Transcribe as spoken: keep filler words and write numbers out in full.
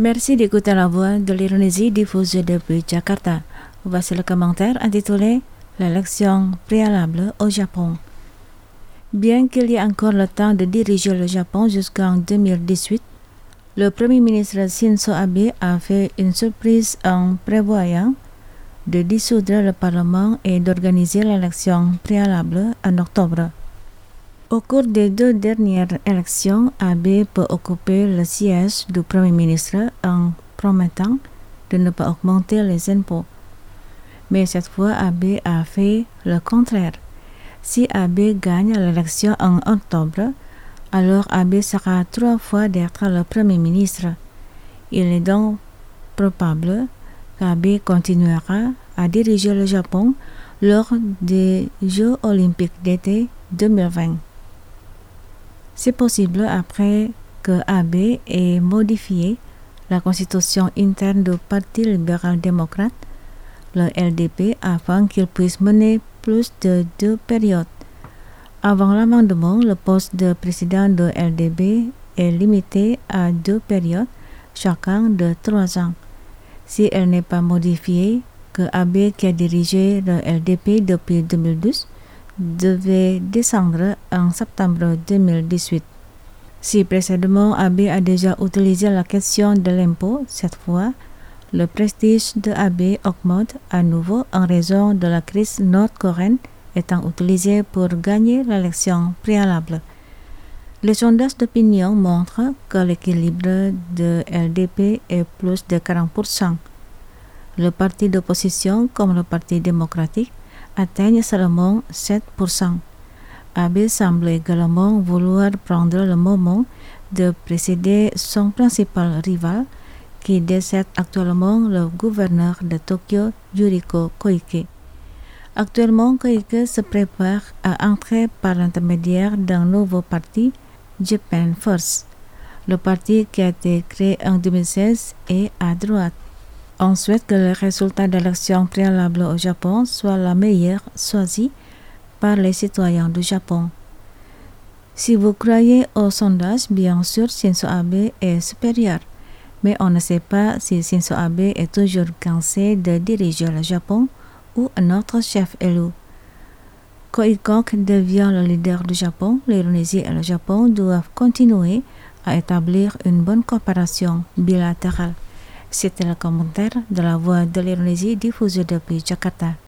Merci d'écouter la voix de l'Indonésie diffusée depuis Jakarta. Voici le commentaire intitulé L'élection préalable au Japon. Bien qu'il y ait encore le temps de diriger le Japon jusqu'en deux mille dix-huit, le Premier ministre Shinzo Abe a fait une surprise en prévoyant de dissoudre le Parlement et d'organiser l'élection préalable en octobre. Au cours des deux dernières élections, Abe peut occuper le siège du Premier ministre en promettant de ne pas augmenter les impôts. Mais cette fois, Abe a fait le contraire. Si Abe gagne l'élection en octobre, alors Abe sera trois fois d'être le Premier ministre. Il est donc probable qu'Abe continuera à diriger le Japon lors des Jeux olympiques d'été deux mille vingt. C'est possible après que Abe ait modifié la constitution interne du Parti libéral-démocrate, le L D P, afin qu'il puisse mener plus de deux périodes. Avant l'amendement, le poste de président de L D P est limité à deux périodes, chacun de trois ans. Si elle n'est pas modifiée, que Abe, qui a dirigé le L D P depuis deux mille douze, devait descendre en septembre deux mille dix-huit. Si précédemment Abe a déjà utilisé la question de l'impôt, cette fois, le prestige de Abe augmente à nouveau en raison de la crise nord-coréenne étant utilisée pour gagner l'élection préalable. Les sondages d'opinion montrent que l'équilibre de L D P est plus de quarante pour cent. Le parti d'opposition, comme le Parti démocratique, atteignent seulement sept pour cent. Abe semble également vouloir prendre le moment de précéder son principal rival, qui décède actuellement le gouverneur de Tokyo, Yuriko Koike. Actuellement, Koike se prépare à entrer par l'intermédiaire d'un nouveau parti, Japan First. Le parti qui a été créé en deux mille seize est à droite. On souhaite que le résultat de l'élection préalable au Japon soit la meilleure choisie par les citoyens du Japon. Si vous croyez au sondage, bien sûr, Shinzo Abe est supérieur. Mais on ne sait pas si Shinzo Abe est toujours cansé de diriger le Japon ou un autre chef élu. Koike devient le leader du Japon. L'Indonésie et le Japon doivent continuer à établir une bonne coopération bilatérale. C'était le commentaire de la voix de l'Indonésie diffusé depuis Jakarta.